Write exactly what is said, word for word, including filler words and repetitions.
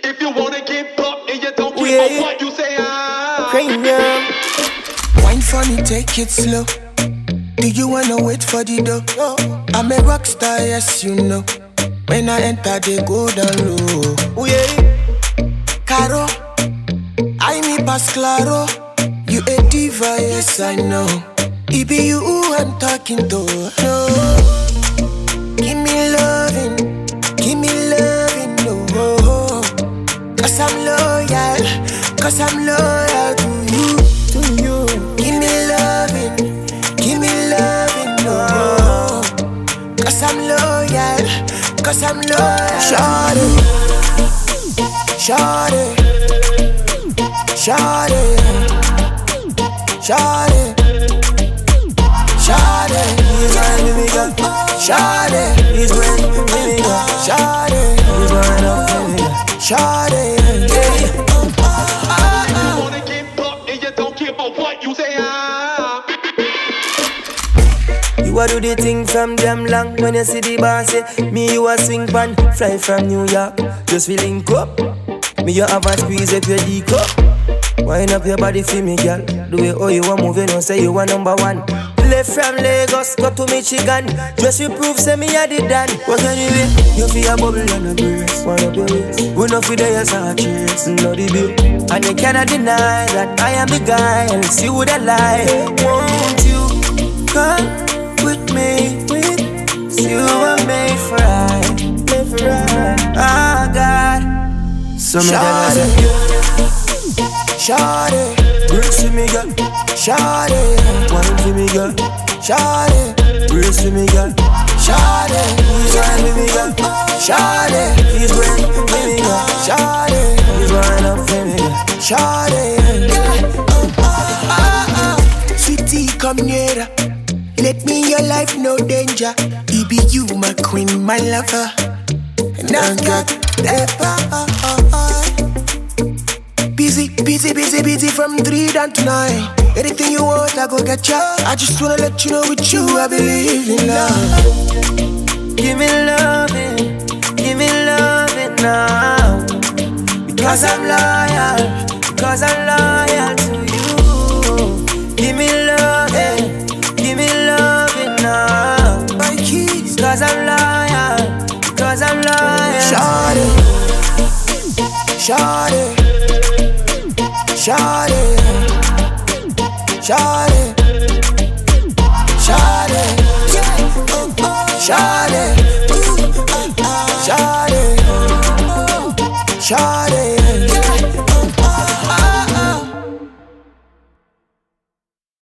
If you wanna get bumped and you don't give a what you say, ah. Premium. Wine funny, take it slow. Do you wanna wait for the dough? No. I'm a rock star, yes you know. When I enter, they go down low. Oh yeah. Caro, I me pass claro. You a diva, yes I know. It be you who I'm talking to. No. Give me loving, give me loving, no. Cause I'm loyal, cause I'm loyal to you, to you. Give me loving, give me loving, no. Cause I'm loyal, cause I'm loyal. Shawty, shawty, shawty, shawty, shawty. He's right with me, girl. Shawty, he's right with me, girl. Shawty, he's right up with me, girl. Shawty, yeah. You wanna get bumped and you don't give a what you say, ah. You a do the thing from damn long. When you see the bar say me you a swing pan. Fly from New York, just feeling up. Me you have a squeeze up your D cup. Wind up your body for me, girl. The way how you a moving, don't say you a number one. Left from Lagos, go to Michigan. Just you prove, say me a the dan. What anyway, you feel a bubble and a brace. One of your ways, we not for the yes and cheers. No the bill, and you cannot deny that I am the guy. Else you would a lie. Won't you come with me? With you were made for I, made for I. Ah God, so me Shawty, shawty, brace to me, girl. shawty, Wine for me, girl. shawty, Brace to me, girl. shawty, He's right with me, girl. shawty, He's right with me, girl. shawty, He's right up with me, girl. shawty. Sweetie, come nearer. Let me in your life, no danger. It be you, my queen, my lover. And I've got that power. Busy, busy, busy, busy from three down to nine. Anything you want, I go get ya. I just wanna let you know with you, I believe in love. Give me loving, give me loving now. Because I'm loyal, because I'm loyal to you. Give me loving, give me loving now. My keys, because I'm loyal, because I'm loyal. Shawty, shawty, shawty, shawty, shawty, shawty, shawty, shawty.